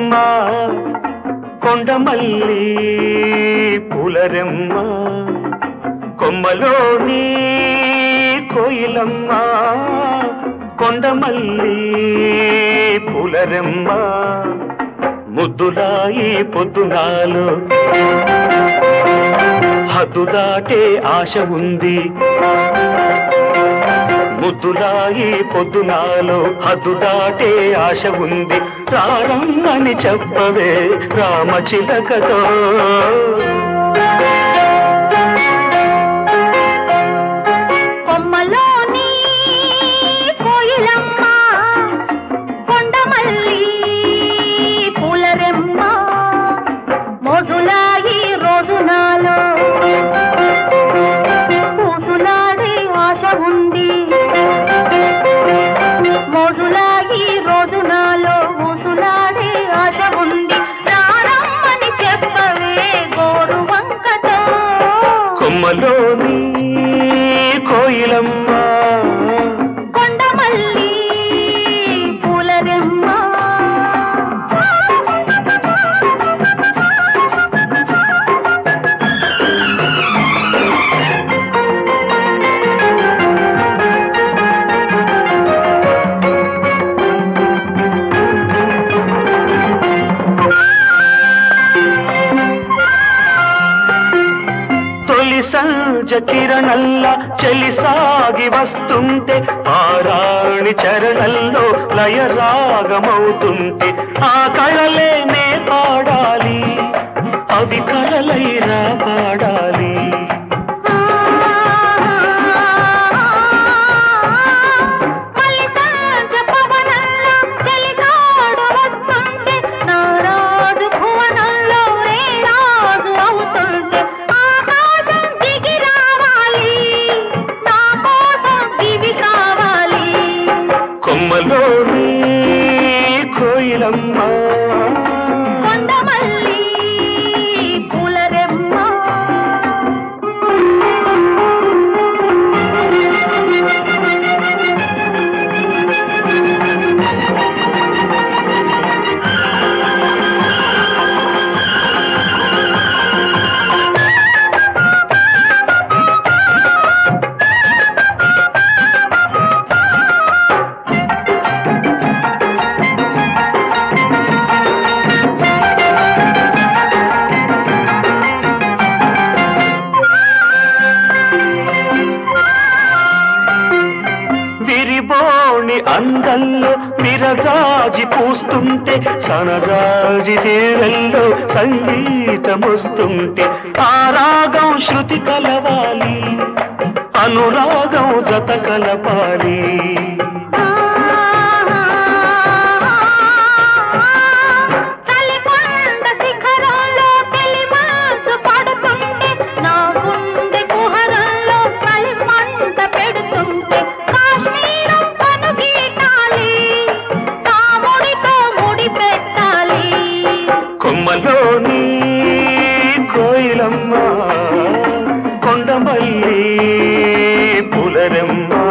కోయిలమ్మ కొండమల్లి పూలరెమ్మ కొమ్మలోని కోయిలమ్మ కొండమల్లి పూలరెమ్మ ముద్దులాయి పొద్దునాలో హద్దు దాటే ఆశ ఉంది ముద్దులాయి పొద్దునాలో హద్దు దాటే ఆశ ఉంది రారమ్మని చెప్పవే రామచిలకతో కొమ్మలోని కోయిలమ్మ కొండమల్లి పూలరెమ్మ మోజులాయి రోజు నాలో పూసులాడే ఆశ ఉంది మోజులాయి రోజు నాలో పూసులాడే ఆశ ఉంది రారమ్మని చెప్పవే గోరు వంకతో కొమ్మలోని కోయిలమ్మ కొండమల్లి పూలరెమ్మ తొలి సంజ కిరణల్లా చెలి సాగి వస్తుంటే ఆరాణి చరణల్లో లయ రాగమవుతుంటే ఆ కళలే నే పాడాలి అవి కళలైరా పాడాలి కొమ్మలోని కోయిలమ్మ కొండమల్లి పూలరెమ్మ విరిబోణి అందంలో విరజాజి పూస్తుంటే సనజాజి తీరల్లో సంగీతమొస్తుంటే ఆ రాగం శృతి కలవాలి అనురాగం జత కలపాలి కొమ్మలోని కోయిలమ్మ కొండమల్లి పూలరెమ్మ